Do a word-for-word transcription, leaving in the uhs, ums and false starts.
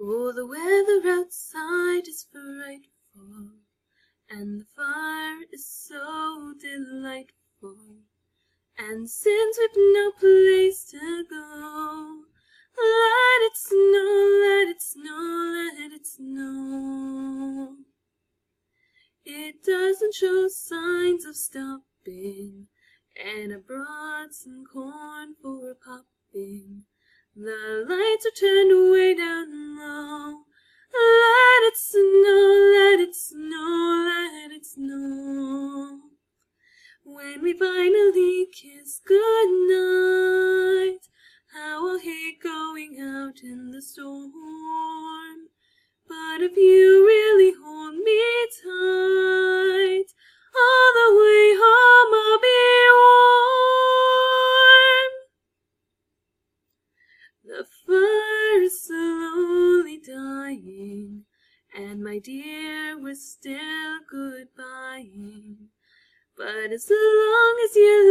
Oh, the weather outside is frightful, and the fire is so delightful. And since we've no place to go, let it snow, let it snow, let it snow. It doesn't show signs of stopping, and I brought some corn for popping. The lights are turned way down low. Let it snow, let it snow, let it snow. When we finally kiss goodnight, how I'll hate going out in the storm. But if you really hold me tight, all the way home I'll be warm. The fire is slowly dying, and my dear, we're still goodbying. But as long as you